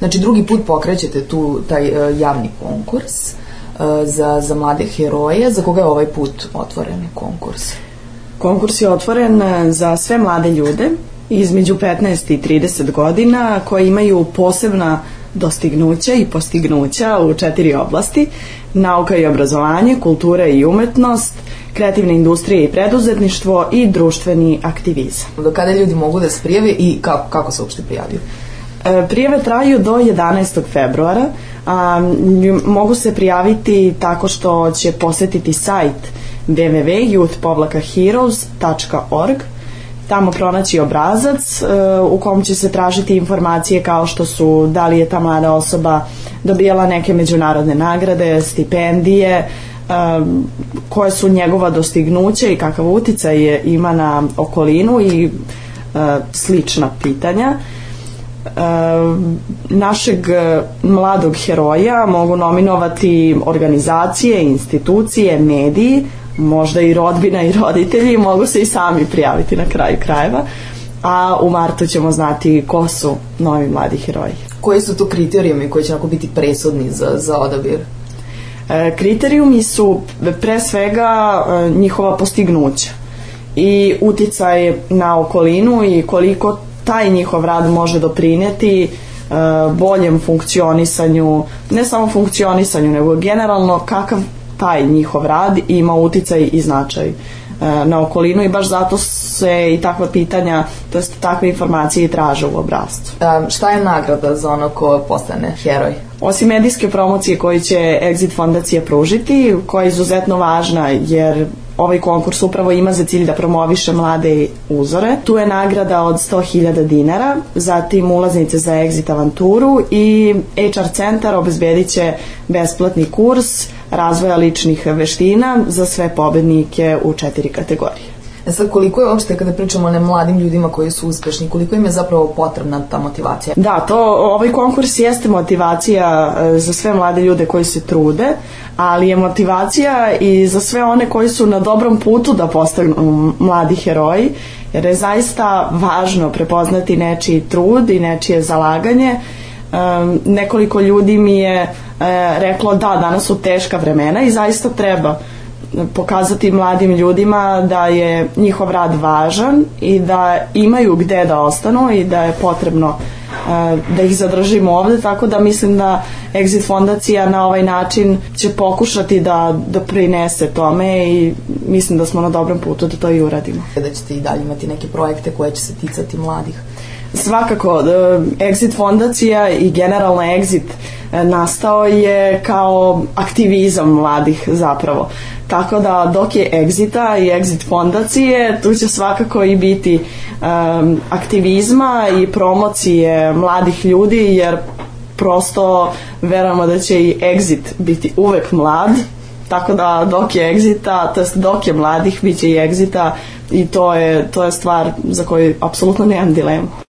Znači, drugi put pokrećete taj javni konkurs za mlade heroje. Za koga je ovaj put otvoren konkurs? Konkurs je otvoren za sve mlade ljude između 15 i 30 godina koji imaju posebna dostignuća i postignuća u 4 oblasti: nauka i obrazovanje, kultura i umetnost, kreativna industrija i preduzetništvo i društveni aktivizam. Do kada ljudi mogu da se prijave i kako se uopšte prijavaju? Prijave traju do 11. februara. Mogu se prijaviti tako što će posetiti sajt www.youth-heroes.org. Tamo pronaći obrazac u kom će se tražiti informacije kao što su da li je ta mlada osoba dobijala neke međunarodne nagrade, stipendije, koje su njegova dostignuća i kakav uticaj ima na okolinu i slična pitanja. Našeg mladog heroja mogu nominovati organizacije, institucije, mediji, možda i rodbina i roditelji, mogu se i sami prijaviti na kraju krajeva, a u martu ćemo znati ko su novi mladi heroji. Koji su to kriterijumi koji će biti presudni za odabir? Kriterijumi su pre svega njihova postignuća i uticaj na okolinu i koliko taj njihov rad može doprinijeti boljem funkcionisanju, ne samo funkcionisanju, nego generalno kakav taj njihov rad ima uticaj i značaj na okolinu, i baš zato se i takva pitanja, to jest takve informacije i traže u obrascu. Šta je nagrada za ono ko postane heroj? Osim medijske promocije koju će Exit fondacija pružiti, koja je izuzetno važna jer ovaj konkurs upravo ima za cilj da promoviše mlade uzore, tu je nagrada od 100.000 dinara, zatim ulaznice za Exit avanturu i HR centar obezbedit će besplatni kurs razvoja ličnih veština za sve pobednike u 4 kategorije. Sad, koliko je uopšte, kada pričamo o mladim ljudima koji su uspešni, koliko im je zapravo potrebna ta motivacija? Da, ovaj konkurs jeste motivacija za sve mlade ljude koji se trude, ali je motivacija i za sve one koji su na dobrom putu da postanu mladi heroji, jer je zaista važno prepoznati nečiji trud i nečije zalaganje. Nekoliko ljudi mi je reklo da danas su teška vremena i zaista treba pokazati mladim ljudima da je njihov rad važan i da imaju gde da ostanu i da je potrebno da ih zadržimo ovde, tako da mislim da Exit fondacija na ovaj način će pokušati da doprinese tome i mislim da smo na dobrom putu da to i uradimo. Da ćete i dalje imati neke projekte koje će se ticati mladih? Svakako, Exit fondacija i generalno Exit nastao je kao aktivizam mladih zapravo. Tako da dok je Exita i Exit fondacije, tu će svakako i biti aktivizma i promocije mladih ljudi, jer prosto verujemo da će i Exit biti uvek mlad, tako da dok je Exita, to jest dok je mladih, bit će i Exita i to je stvar za koju apsolutno nemam dilemu.